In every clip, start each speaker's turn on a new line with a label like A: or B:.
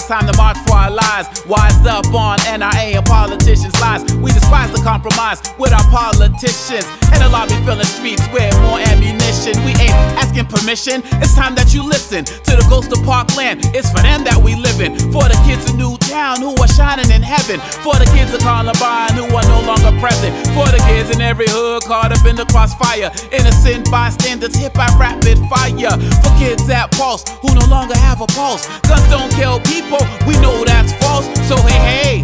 A: time to march for our lives. Wised up on NRA and politicians' lies. We despise the compromise with our politicians. And the lobby filling streets with more ammunition. We ain't asking permission, it's time that you listen to the ghost of Parkland. It's for them that we living. For the kids in Newtown who are shining in heaven. For the kids of Columbine who are no longer present. For the kids in every hood caught up in the crossfire. Innocent bystanders hit by rapid fire. For kids at Pulse who no longer have a pulse. Guns don't kill people, we know that's false. So hey,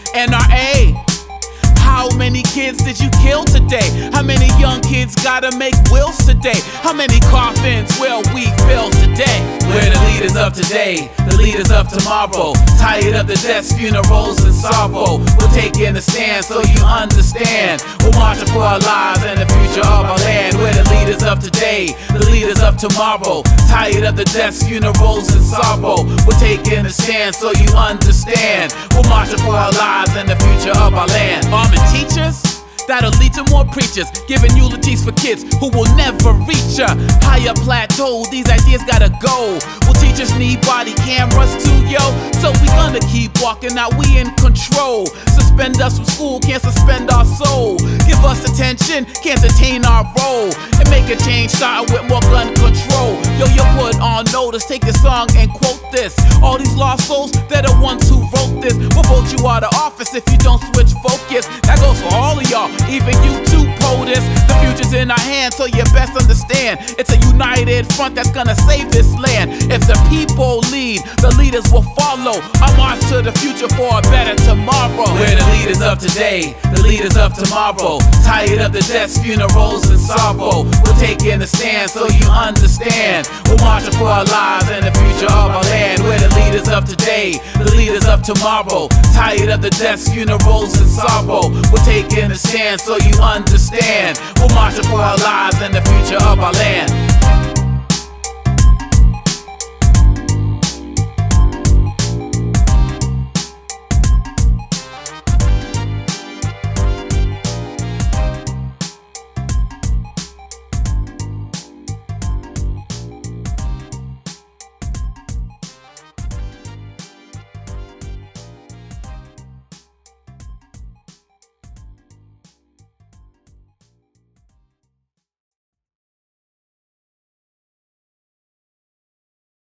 A: NRA, how many kids did you kill today? How many young kids gotta make wills today? How many coffins will we fill today? We're the leaders of today, the leaders of tomorrow. Tired of the deaths, funerals, and sorrow. We're taking a stand so you understand. We're marching for our lives and the future of our land. We're the leaders of today, the leaders of tomorrow. Tired of the deaths, funerals, and sorrow. We're taking a stand so you understand. We're marching for our lives and the future of our land. Arming teachers that'll lead to more preachers, giving eulogies for kids who will never reach a higher plateau. These ideas gotta go. Well, teachers need body cameras too, yo. So we gonna keep walking out, we in control. Suspend us from school, can't suspend our soul. Give us attention, can't detain our role. And make a change, starting with more gun control. Yo, you put on notice, take this song and quote this. All these lost souls, they're the ones who wrote this. We'll vote you out of office if you don't switch focus. That goes for all of y'all. Even you too, POTUS. The future's in our hands, so you best understand. It's a united front that's gonna save this land. If the people lead, the leaders will follow. I march to the future for a better tomorrow. We're the leaders of today, the leaders of tomorrow. Tired of the deaths, funerals, and sorrow. We're taking a stand so you understand. We're marching for our lives and the future of our land. We're the leaders of today, the leaders of tomorrow. Tired of the deaths, funerals, and sorrow. We're taking a stand so you understand. We're marching for our lives and the future of our land.